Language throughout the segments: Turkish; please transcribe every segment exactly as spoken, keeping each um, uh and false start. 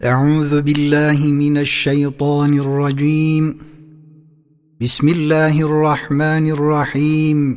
أعوذ بالله من الشيطان الرجيم بسم الله الرحمن الرحيم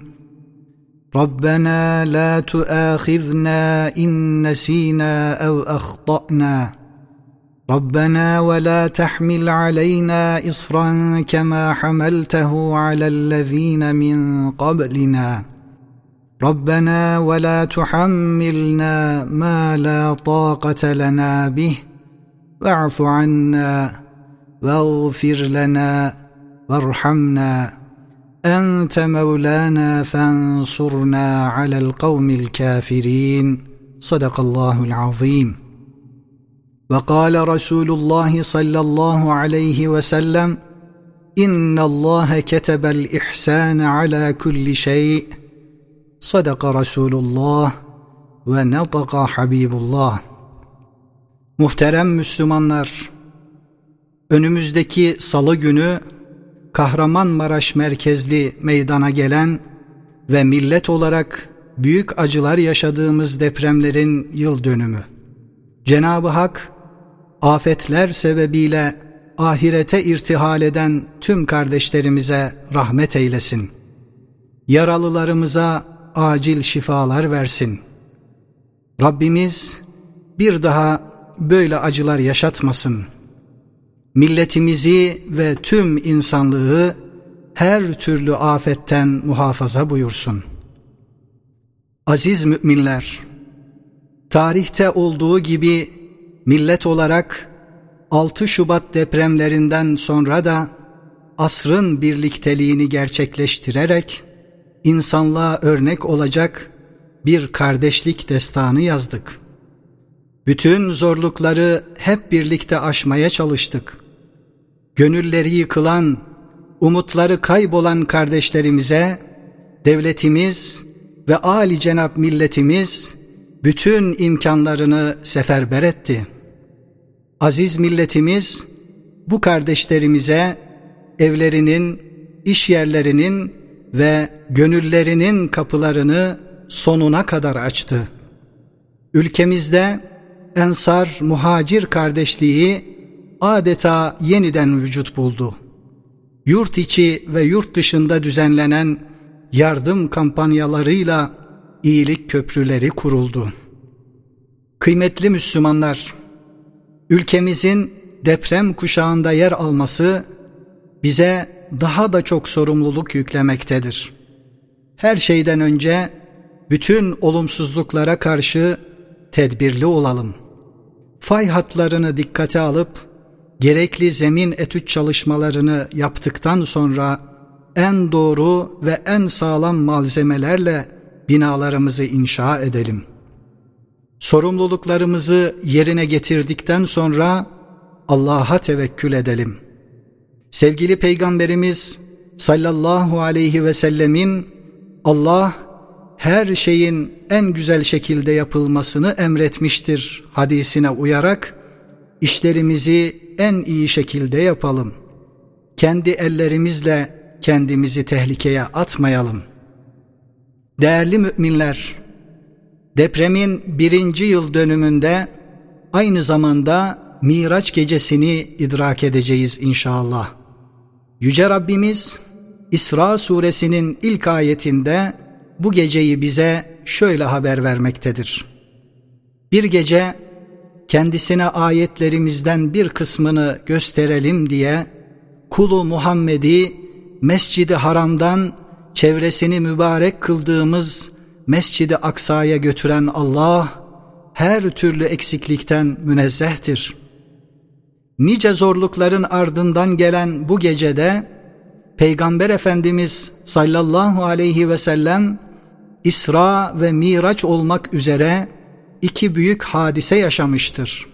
ربنا لا تؤاخذنا إن نسينا أو أخطأنا ربنا ولا تحمل علينا إصرا كما حملته على الذين من قبلنا ربنا ولا تحملنا ما لا طاقة لنا به واعف عنا واغفر لنا وارحمنا أنت مولانا فانصرنا على القوم الكافرين صدق الله العظيم. وقال رسول الله صلى الله عليه وسلم إن الله كتب الإحسان على كل شيء صدق رسول الله ونطق حبيب الله. Muhterem Müslümanlar, önümüzdeki salı günü Kahramanmaraş merkezli meydana gelen ve millet olarak büyük acılar yaşadığımız depremlerin yıl dönümü. Cenab-ı Hak, afetler sebebiyle ahirete irtihal eden tüm kardeşlerimize rahmet eylesin. Yaralılarımıza acil şifalar versin. Rabbimiz bir daha böyle acılar yaşatmasın. Milletimizi ve tüm insanlığı her türlü afetten muhafaza buyursun. Aziz müminler, tarihte olduğu gibi millet olarak altı Şubat depremlerinden sonra da asrın birlikteliğini gerçekleştirerek insanlığa örnek olacak bir kardeşlik destanı yazdık. Bütün zorlukları hep birlikte aşmaya çalıştık. Gönülleri yıkılan, umutları kaybolan kardeşlerimize devletimiz ve âli-cenap milletimiz bütün imkanlarını seferber etti. Aziz milletimiz bu kardeşlerimize evlerinin, iş yerlerinin ve gönüllerinin kapılarını sonuna kadar açtı. Ülkemizde Ensar muhacir kardeşliği adeta yeniden vücut buldu. Yurt içi ve yurt dışında düzenlenen yardım kampanyalarıyla iyilik köprüleri kuruldu. Kıymetli Müslümanlar, ülkemizin deprem kuşağında yer alması bize daha da çok sorumluluk yüklemektedir. Her şeyden önce bütün olumsuzluklara karşı tedbirli olalım. Fay hatlarını dikkate alıp gerekli zemin etüt çalışmalarını yaptıktan sonra en doğru ve en sağlam malzemelerle binalarımızı inşa edelim. Sorumluluklarımızı yerine getirdikten sonra Allah'a tevekkül edelim. Sevgili Peygamberimiz sallallahu aleyhi ve sellemin Allah her şeyin en güzel şekilde yapılmasını emretmiştir hadisine uyarak işlerimizi en iyi şekilde yapalım. Kendi ellerimizle kendimizi tehlikeye atmayalım. Değerli müminler, depremin birinci yıl dönümünde aynı zamanda Miraç gecesini idrak edeceğiz inşallah. Yüce Rabbimiz İsra suresinin ilk ayetinde bu geceyi bize şöyle haber vermektedir. Bir gece kendisine ayetlerimizden bir kısmını gösterelim diye kulu Muhammed'i Mescid-i Haram'dan çevresini mübarek kıldığımız Mescid-i Aksa'ya götüren Allah her türlü eksiklikten münezzehtir. Nice zorlukların ardından gelen bu gecede Peygamber Efendimiz sallallahu aleyhi ve sellem İsra ve Miraç olmak üzere iki büyük hadise yaşamıştır.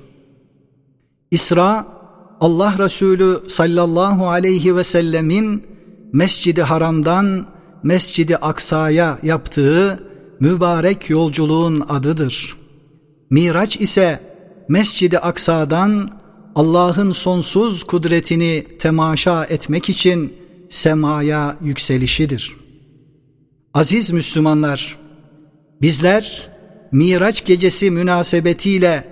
İsra, Allah Resulü sallallahu aleyhi ve sellemin Mescid-i Haram'dan Mescid-i Aksa'ya yaptığı mübarek yolculuğun adıdır. Miraç ise Mescid-i Aksa'dan Allah'ın sonsuz kudretini temaşa etmek için semaya yükselişidir. Aziz Müslümanlar, bizler Miraç gecesi münasebetiyle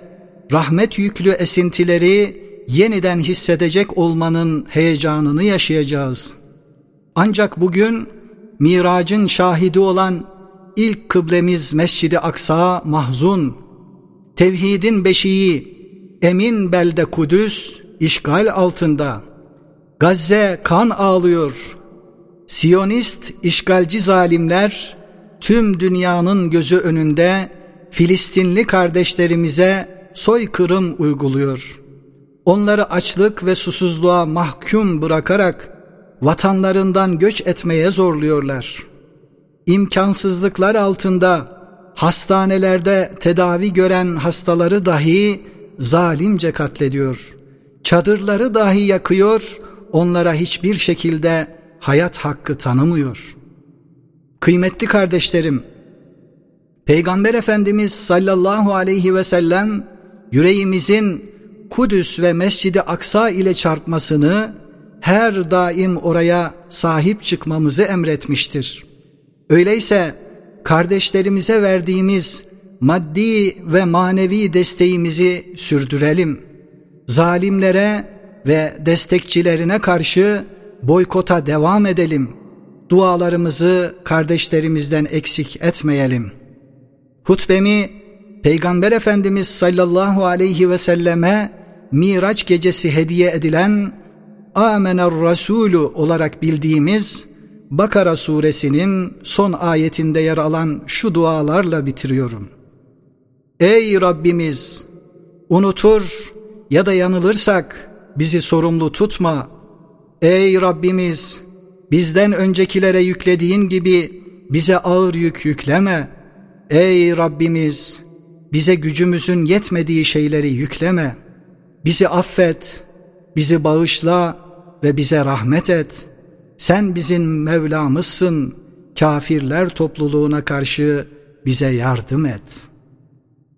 rahmet yüklü esintileri yeniden hissedecek olmanın heyecanını yaşayacağız. Ancak bugün Miracın şahidi olan ilk kıblemiz Mescid-i Aksa mahzun, tevhidin beşiği emin belde Kudüs işgal altında, Gazze kan ağlıyor, Siyonist işgalci zalimler tüm dünyanın gözü önünde Filistinli kardeşlerimize soykırım uyguluyor. Onları açlık ve susuzluğa mahkum bırakarak vatanlarından göç etmeye zorluyorlar. İmkansızlıklar altında hastanelerde tedavi gören hastaları dahi zalimce katlediyor. Çadırları dahi yakıyor, onlara hiçbir şekilde hayat hakkı tanımıyor. Kıymetli kardeşlerim, Peygamber Efendimiz sallallahu aleyhi ve sellem yüreğimizin Kudüs ve Mescid-i Aksa ile çarpmasını, her daim oraya sahip çıkmamızı emretmiştir. Öyleyse kardeşlerimize verdiğimiz maddi ve manevi desteğimizi sürdürelim. Zalimlere ve destekçilerine karşı boykota devam edelim. Dualarımızı kardeşlerimizden eksik etmeyelim. Hutbemi Peygamber Efendimiz sallallahu aleyhi ve selleme Miraç gecesi hediye edilen Amener Resulü olarak bildiğimiz Bakara suresinin son ayetinde yer alan şu dualarla bitiriyorum. Ey Rabbimiz! Unutur ya da yanılırsak bizi sorumlu tutma. Ey Rabbimiz! Bizden öncekilere yüklediğin gibi bize ağır yük yükleme. Ey Rabbimiz! Bize gücümüzün yetmediği şeyleri yükleme. Bizi affet, bizi bağışla ve bize rahmet et. Sen bizim Mevlamızsın, kafirler topluluğuna karşı bize yardım et.